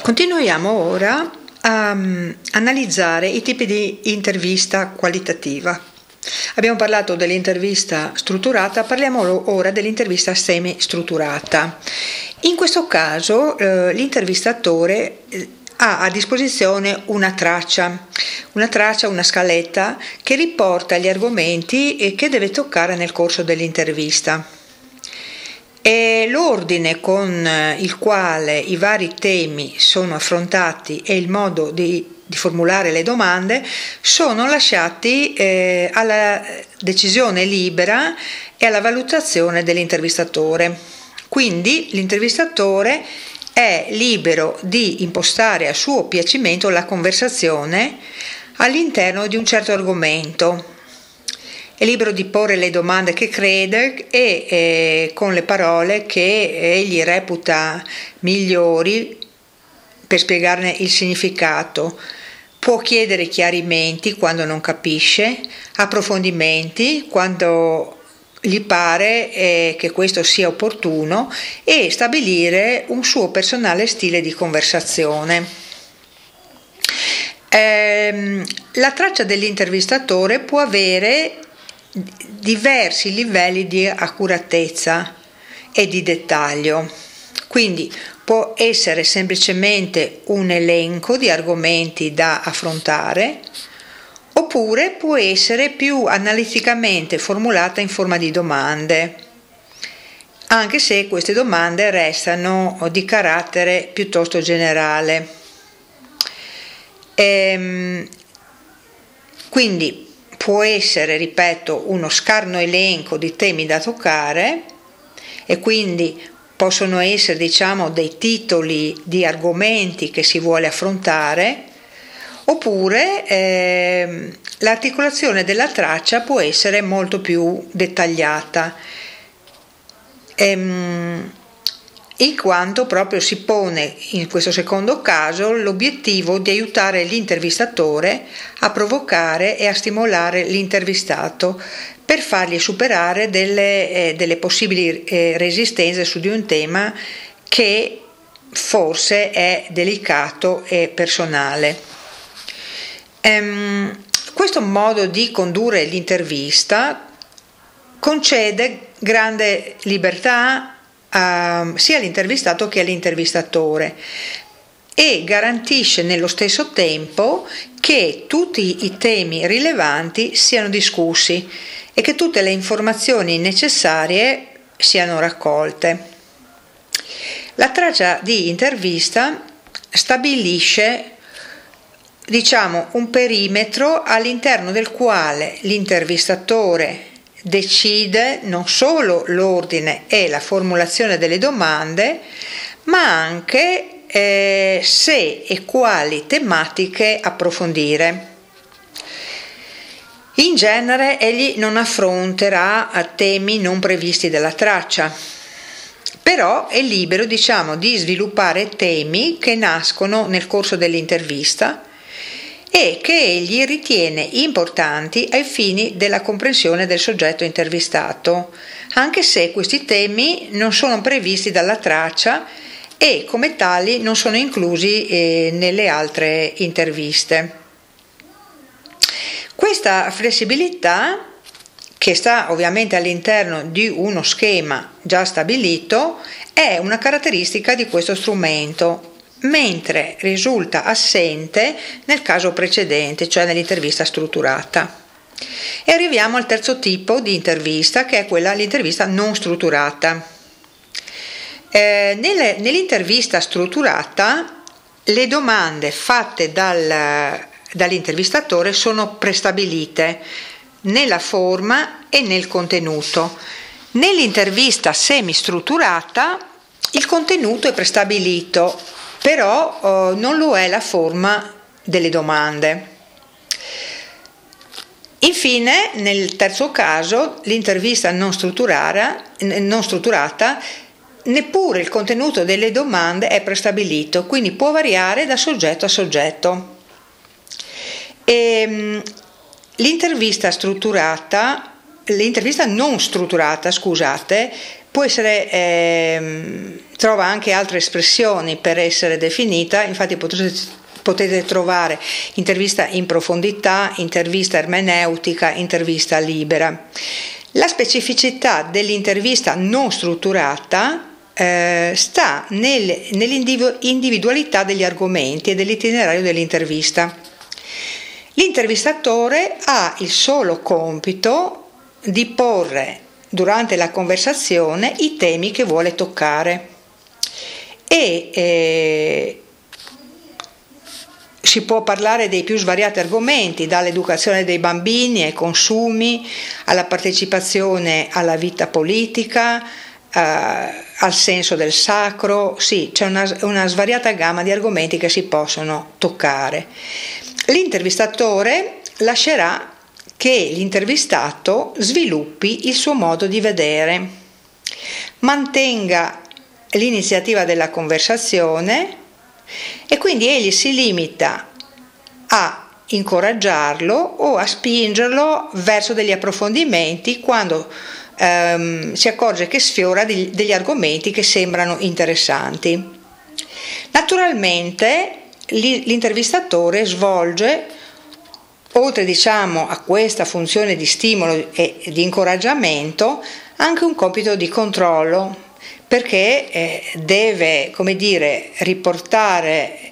Continuiamo ora a analizzare i tipi di intervista qualitativa. Abbiamo parlato dell'intervista strutturata, parliamo ora dell'intervista semi-strutturata. In questo caso l'intervistatore ha a disposizione una traccia, una scaletta che riporta gli argomenti che deve toccare nel corso dell'intervista. E l'ordine con il quale i vari temi sono affrontati e il modo di formulare le domande sono lasciati alla decisione libera e alla valutazione dell'intervistatore. Quindi l'intervistatore è libero di impostare a suo piacimento la conversazione all'interno di un certo argomento. È libero di porre le domande che crede e con le parole che egli reputa migliori per spiegarne il significato. Può chiedere chiarimenti quando non capisce, approfondimenti quando gli pare che questo sia opportuno e stabilire un suo personale stile di conversazione. La traccia dell'intervistatore può avere diversi livelli di accuratezza e di dettaglio, quindi può essere semplicemente un elenco di argomenti da affrontare, oppure può essere più analiticamente formulata in forma di domande, anche se queste domande restano di carattere piuttosto generale. Quindi può essere, ripeto, uno scarno elenco di temi da toccare e quindi possono essere, dei titoli di argomenti che si vuole affrontare, oppure l'articolazione della traccia può essere molto più dettagliata, in quanto proprio si pone in questo secondo caso l'obiettivo di aiutare l'intervistatore a provocare e a stimolare l'intervistato per fargli superare delle possibili resistenze su di un tema che forse è delicato e personale. Questo modo di condurre l'intervista concede grande libertà sia all'intervistato che all'intervistatore e garantisce nello stesso tempo che tutti i temi rilevanti siano discussi e che tutte le informazioni necessarie siano raccolte. La traccia di intervista stabilisce un perimetro all'interno del quale l'intervistatore decide non solo l'ordine e la formulazione delle domande, ma anche se e quali tematiche approfondire. In genere egli non affronterà temi non previsti dalla traccia, però è libero, di sviluppare temi che nascono nel corso dell'intervista e che egli ritiene importanti ai fini della comprensione del soggetto intervistato, anche se questi temi non sono previsti dalla traccia e come tali non sono inclusi nelle altre interviste. Questa flessibilità, che sta ovviamente all'interno di uno schema già stabilito, è una caratteristica di questo strumento, mentre risulta assente nel caso precedente, cioè nell'intervista strutturata. E arriviamo al terzo tipo di intervista, che è l'intervista non strutturata. Nell'intervista strutturata le domande fatte dall'intervistatore sono prestabilite nella forma e nel contenuto. Nell'intervista semistrutturata il contenuto è prestabilito, però non lo è la forma delle domande. Infine, nel terzo caso, l'intervista non strutturata, neppure il contenuto delle domande è prestabilito, quindi può variare da soggetto a soggetto. L'intervista non strutturata, può essere, trova anche altre espressioni per essere definita, infatti potete trovare intervista in profondità, intervista ermeneutica, intervista libera. La specificità dell'intervista non strutturata sta nell'individualità degli argomenti e dell'itinerario dell'intervista. L'intervistatore ha il solo compito di porre durante la conversazione i temi che vuole toccare e si può parlare dei più svariati argomenti, dall'educazione dei bambini ai consumi, alla partecipazione alla vita politica, al senso del sacro. Sì, c'è una svariata gamma di argomenti che si possono toccare. L'intervistatore lascerà che l'intervistato sviluppi il suo modo di vedere, mantenga l'iniziativa della conversazione e quindi egli si limita a incoraggiarlo o a spingerlo verso degli approfondimenti quando si accorge che sfiora degli argomenti che sembrano interessanti. Naturalmente l'intervistatore svolge, oltre a questa funzione di stimolo e di incoraggiamento, anche un compito di controllo, perché deve, riportare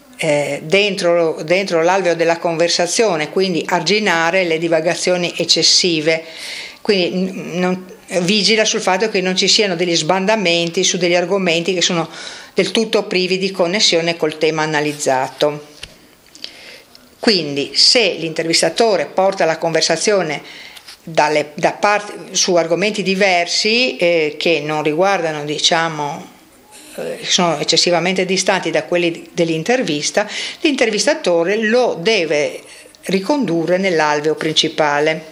dentro l'alveo della conversazione, quindi arginare le divagazioni eccessive, quindi vigila sul fatto che non ci siano degli sbandamenti su degli argomenti che sono del tutto privi di connessione col tema analizzato. Quindi se l'intervistatore porta la conversazione su argomenti diversi che non riguardano, sono eccessivamente distanti da quelli dell'intervista, l'intervistatore lo deve ricondurre nell'alveo principale.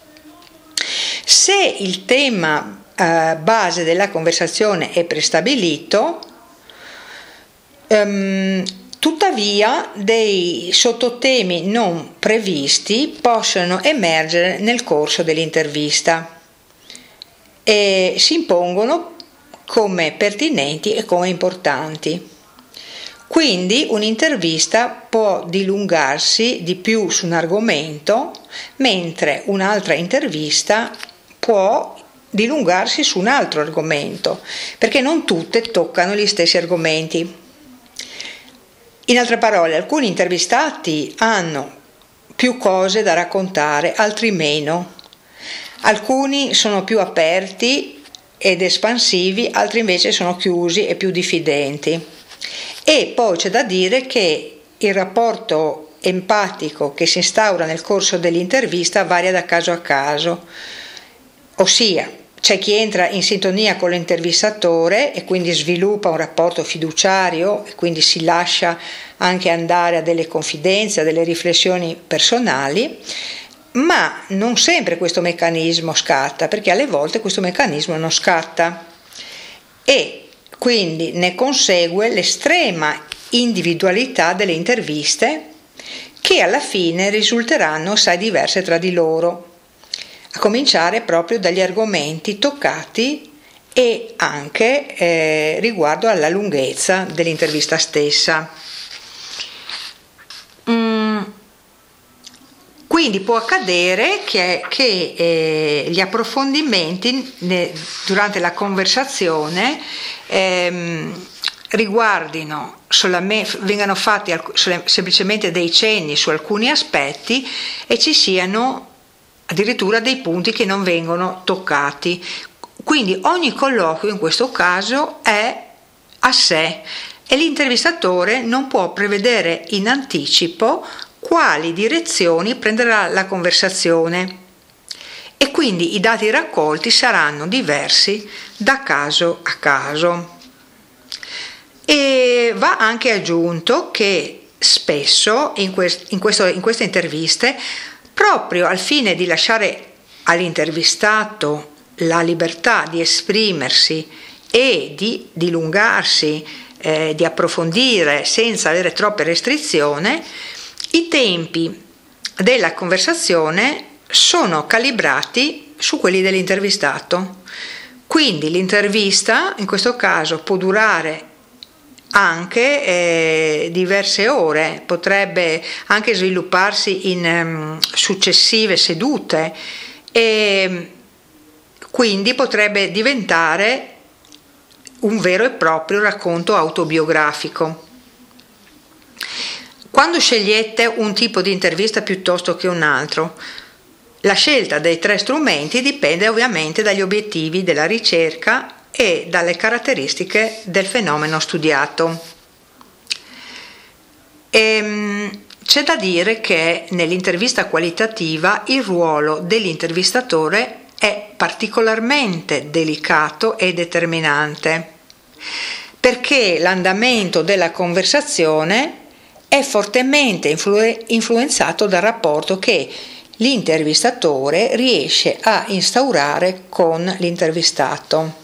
Se il tema base della conversazione è prestabilito, tuttavia dei sottotemi non previsti possono emergere nel corso dell'intervista e si impongono come pertinenti e come importanti. Quindi un'intervista può dilungarsi di più su un argomento, mentre un'altra intervista può dilungarsi su un altro argomento, perché non tutte toccano gli stessi argomenti. In altre parole, alcuni intervistati hanno più cose da raccontare, altri meno. Alcuni sono più aperti ed espansivi, altri invece sono chiusi e più diffidenti. E poi c'è da dire che il rapporto empatico che si instaura nel corso dell'intervista varia da caso a caso, ossia c'è chi entra in sintonia con l'intervistatore e quindi sviluppa un rapporto fiduciario e quindi si lascia anche andare a delle confidenze, a delle riflessioni personali, ma non sempre questo meccanismo scatta, perché alle volte questo meccanismo non scatta e quindi ne consegue l'estrema individualità delle interviste che alla fine risulteranno assai diverse tra di loro, a cominciare proprio dagli argomenti toccati e anche riguardo alla lunghezza dell'intervista stessa. Quindi può accadere che gli approfondimenti durante la conversazione vengano fatti semplicemente dei cenni su alcuni aspetti e ci siano addirittura dei punti che non vengono toccati. Quindi ogni colloquio in questo caso è a sé e l'intervistatore non può prevedere in anticipo quali direzioni prenderà la conversazione e quindi i dati raccolti saranno diversi da caso a caso. E va anche aggiunto che spesso in queste interviste, proprio al fine di lasciare all'intervistato la libertà di esprimersi e di dilungarsi, di approfondire senza avere troppe restrizioni, i tempi della conversazione sono calibrati su quelli dell'intervistato. Quindi l'intervista in questo caso può durare anche diverse ore, potrebbe anche svilupparsi in successive sedute e quindi potrebbe diventare un vero e proprio racconto autobiografico. Quando scegliete un tipo di intervista piuttosto che un altro? La scelta dei 3 strumenti dipende ovviamente dagli obiettivi della ricerca e dalle caratteristiche del fenomeno studiato. C'è da dire che nell'intervista qualitativa il ruolo dell'intervistatore è particolarmente delicato e determinante, perché l'andamento della conversazione è fortemente influenzato dal rapporto che l'intervistatore riesce a instaurare con l'intervistato.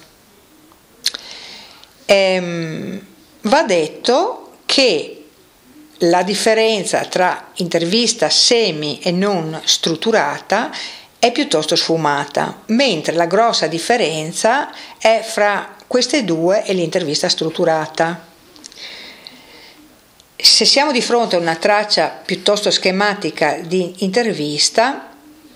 Va detto che la differenza tra intervista semi e non strutturata è piuttosto sfumata, mentre la grossa differenza è fra queste due e l'intervista strutturata. Se siamo di fronte a una traccia piuttosto schematica di intervista,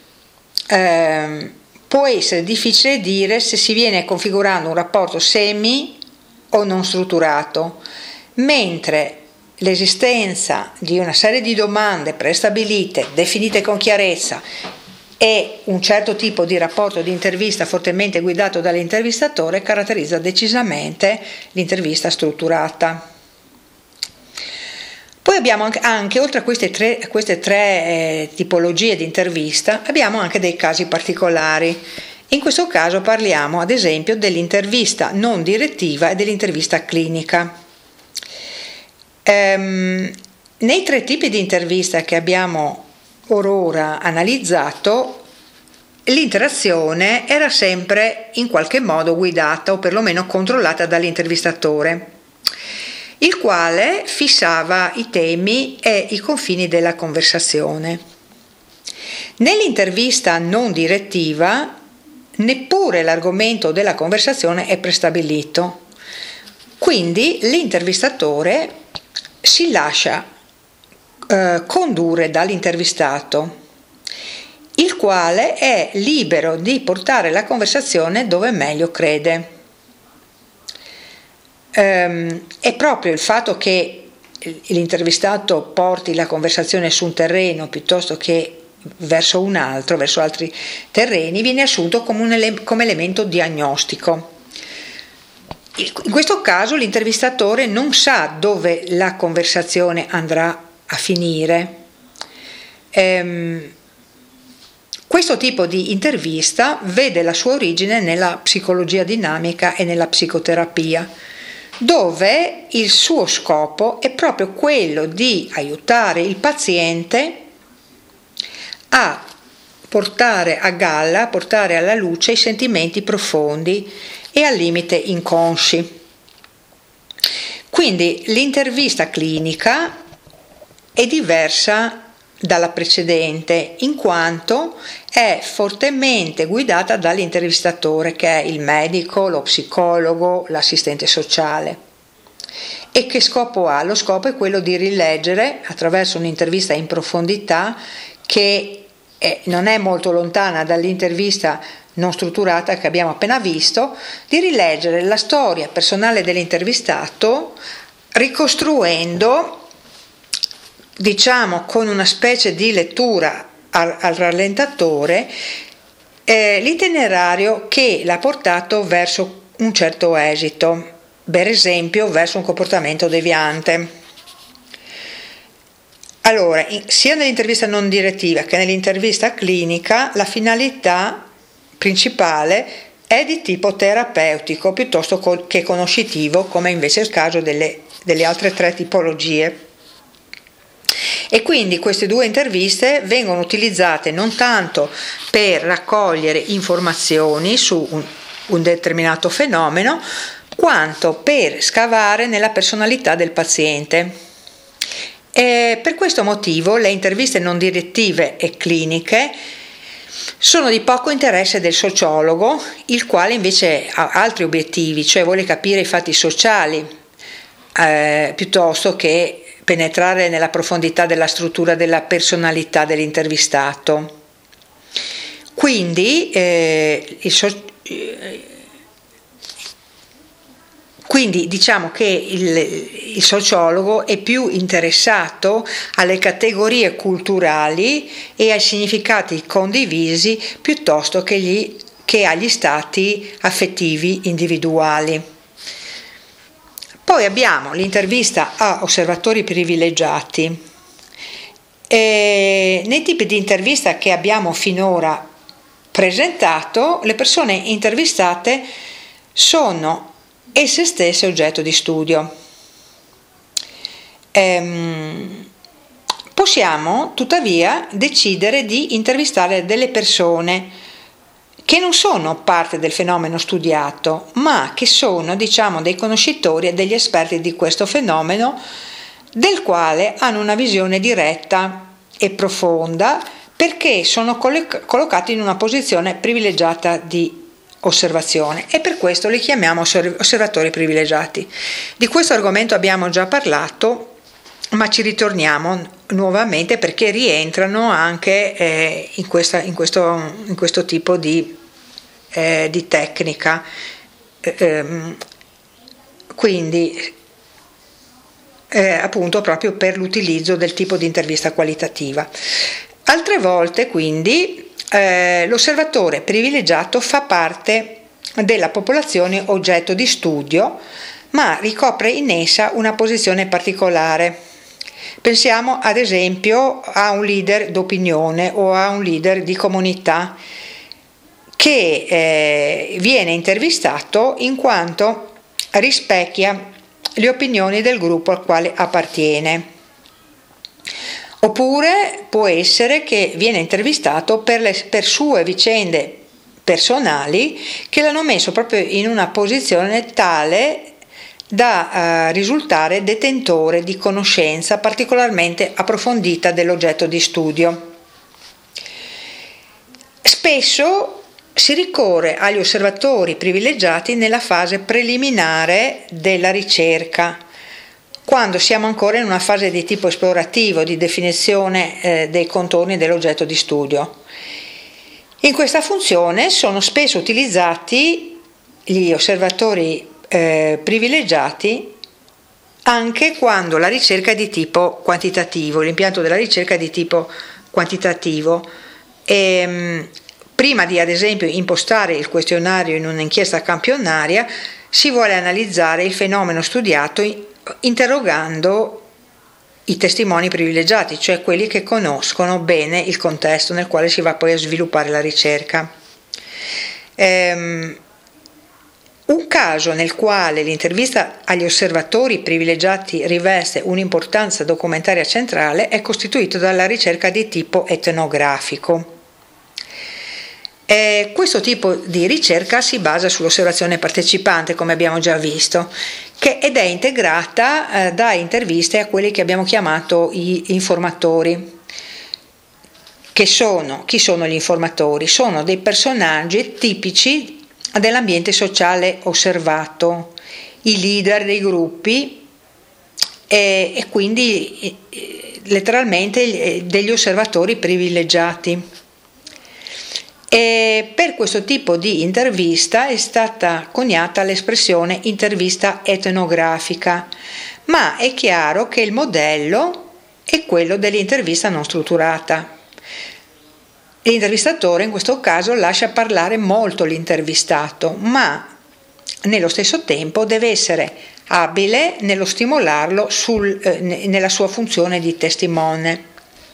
può essere difficile dire se si viene configurando un rapporto semi o non strutturato, mentre l'esistenza di una serie di domande prestabilite, definite con chiarezza, e un certo tipo di rapporto di intervista fortemente guidato dall'intervistatore caratterizza decisamente l'intervista strutturata. Poi abbiamo anche oltre a queste tre tipologie di intervista, abbiamo anche dei casi particolari. In questo caso parliamo ad esempio dell'intervista non direttiva e dell'intervista clinica. Nei 3 tipi di intervista che abbiamo orora analizzato, l'interazione era sempre in qualche modo guidata o perlomeno controllata dall'intervistatore, il quale fissava i temi e i confini della conversazione. Nell'intervista non direttiva neppure l'argomento della conversazione è prestabilito, quindi l'intervistatore si lascia condurre dall'intervistato, il quale è libero di portare la conversazione dove meglio crede. È proprio il fatto che l'intervistato porti la conversazione su un terreno piuttosto che verso un altro, verso altri terreni, viene assunto come elemento diagnostico. In questo caso l'intervistatore non sa dove la conversazione andrà a finire. Questo tipo di intervista vede la sua origine nella psicologia dinamica e nella psicoterapia, dove il suo scopo è proprio quello di aiutare il paziente a portare a galla, a portare alla luce i sentimenti profondi e al limite inconsci. Quindi l'intervista clinica è diversa dalla precedente, in quanto è fortemente guidata dall'intervistatore, che è il medico, lo psicologo, l'assistente sociale. E che scopo ha? Lo scopo è quello di rileggere, attraverso un'intervista in profondità, che non è molto lontana dall'intervista non strutturata che abbiamo appena visto, di rileggere la storia personale dell'intervistato, ricostruendo, diciamo con una specie di lettura al rallentatore, l'itinerario che l'ha portato verso un certo esito, per esempio verso un comportamento deviante. Allora, sia nell'intervista non direttiva che nell'intervista clinica, la finalità principale è di tipo terapeutico piuttosto che conoscitivo, come invece è il caso delle altre 3 tipologie. E quindi queste 2 interviste vengono utilizzate non tanto per raccogliere informazioni su un determinato fenomeno, quanto per scavare nella personalità del paziente. E per questo motivo le interviste non direttive e cliniche sono di poco interesse del sociologo, il quale invece ha altri obiettivi, cioè vuole capire i fatti sociali piuttosto che penetrare nella profondità della struttura della personalità dell'intervistato. Quindi, diciamo che il sociologo è più interessato alle categorie culturali e ai significati condivisi piuttosto che agli stati affettivi individuali. Poi abbiamo l'intervista a osservatori privilegiati. Nei tipi di intervista che abbiamo finora presentato, le persone intervistate sono esse stesse oggetto di studio. Possiamo tuttavia decidere di intervistare delle persone che non sono parte del fenomeno studiato, ma che sono, diciamo, dei conoscitori e degli esperti di questo fenomeno, del quale hanno una visione diretta e profonda, perché sono collocati in una posizione privilegiata di osservazione, e per questo li chiamiamo osservatori privilegiati. Di questo argomento abbiamo già parlato, ma ci ritorniamo nuovamente perché rientrano anche in questo tipo di tecnica. Quindi appunto proprio per l'utilizzo del tipo di intervista qualitativa. Altre volte quindi l'osservatore privilegiato fa parte della popolazione oggetto di studio, ma ricopre in essa una posizione particolare. Pensiamo ad esempio a un leader d'opinione o a un leader di comunità che viene intervistato in quanto rispecchia le opinioni del gruppo al quale appartiene. Oppure può essere che viene intervistato per sue vicende personali che l'hanno messo proprio in una posizione tale da risultare detentore di conoscenza particolarmente approfondita dell'oggetto di studio. Spesso si ricorre agli osservatori privilegiati nella fase preliminare della ricerca, quando siamo ancora in una fase di tipo esplorativo, di definizione dei contorni dell'oggetto di studio. In questa funzione sono spesso utilizzati gli osservatori privilegiati anche quando la ricerca è di tipo quantitativo, l'impianto della ricerca è di tipo quantitativo. Prima di, ad esempio, impostare il questionario in un'inchiesta campionaria, si vuole analizzare il fenomeno studiato interrogando i testimoni privilegiati, cioè quelli che conoscono bene il contesto nel quale si va poi a sviluppare la ricerca. Un caso nel quale l'intervista agli osservatori privilegiati riveste un'importanza documentaria centrale è costituito dalla ricerca di tipo etnografico. Questo tipo di ricerca si basa sull'osservazione partecipante, come abbiamo già visto, ed è integrata da interviste a quelli che abbiamo chiamato gli informatori. Chi sono gli informatori? Sono dei personaggi tipici dell'ambiente sociale osservato, i leader dei gruppi e quindi letteralmente degli osservatori privilegiati. E per questo tipo di intervista è stata coniata l'espressione intervista etnografica, ma è chiaro che il modello è quello dell'intervista non strutturata. L'intervistatore in questo caso lascia parlare molto l'intervistato, ma nello stesso tempo deve essere abile nello stimolarlo nella sua funzione di testimone.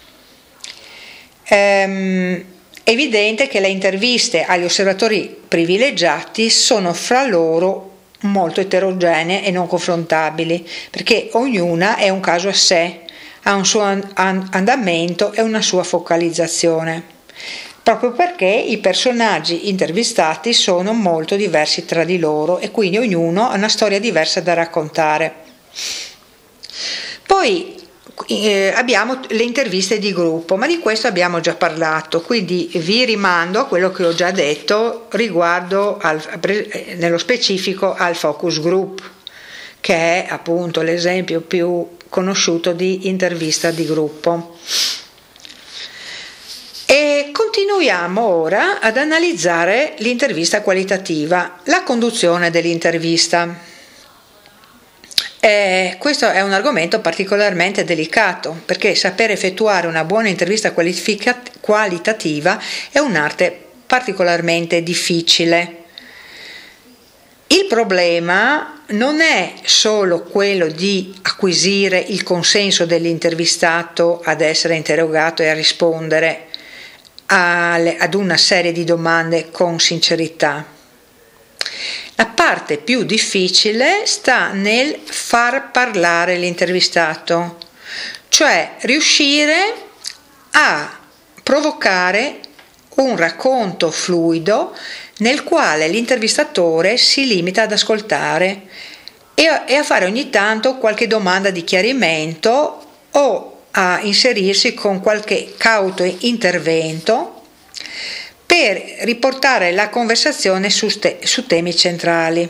È evidente che le interviste agli osservatori privilegiati sono fra loro molto eterogenee e non confrontabili, perché ognuna è un caso a sé, ha un suo andamento e una sua focalizzazione, proprio perché i personaggi intervistati sono molto diversi tra di loro e quindi ognuno ha una storia diversa da raccontare. Poi abbiamo le interviste di gruppo, ma di questo abbiamo già parlato, quindi vi rimando a quello che ho già detto riguardo nello specifico al focus group, che è appunto l'esempio più conosciuto di intervista di gruppo. E continuiamo ora ad analizzare l'intervista qualitativa, la conduzione dell'intervista. Questo è un argomento particolarmente delicato, perché saper effettuare una buona intervista qualitativa è un'arte particolarmente difficile. Il problema non è solo quello di acquisire il consenso dell'intervistato ad essere interrogato e a rispondere ad una serie di domande con sincerità. La parte più difficile sta nel far parlare l'intervistato, cioè riuscire a provocare un racconto fluido nel quale l'intervistatore si limita ad ascoltare e a fare ogni tanto qualche domanda di chiarimento o a inserirsi con qualche cauto intervento per riportare la conversazione su temi centrali.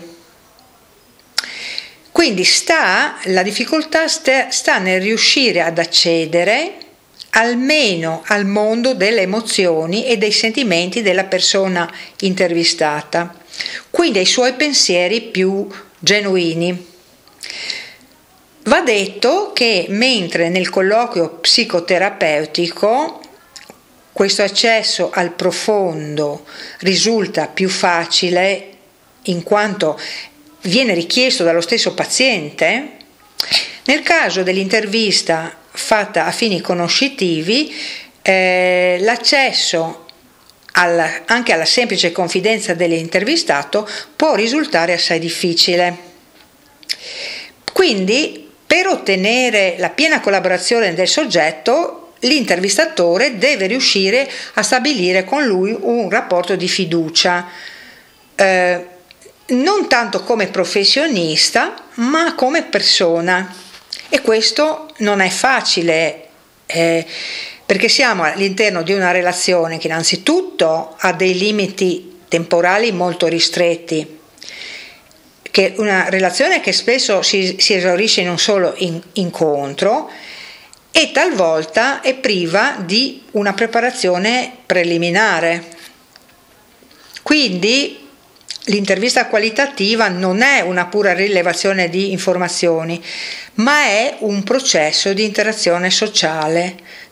Quindi la difficoltà sta nel riuscire ad accedere almeno al mondo delle emozioni e dei sentimenti della persona intervistata, quindi ai suoi pensieri più genuini. Va detto che mentre nel colloquio psicoterapeutico questo accesso al profondo risulta più facile in quanto viene richiesto dallo stesso paziente, nel caso dell'intervista fatta a fini conoscitivi, l'accesso anche alla semplice confidenza dell'intervistato può risultare assai difficile. Quindi, per ottenere la piena collaborazione del soggetto, l'intervistatore deve riuscire a stabilire con lui un rapporto di fiducia, non tanto come professionista, ma come persona. E questo non è facile, perché siamo all'interno di una relazione che innanzitutto ha dei limiti temporali molto ristretti, che una relazione che spesso si esaurisce in un solo incontro e talvolta è priva di una preparazione preliminare. Quindi l'intervista qualitativa non è una pura rilevazione di informazioni, ma è un processo di interazione sociale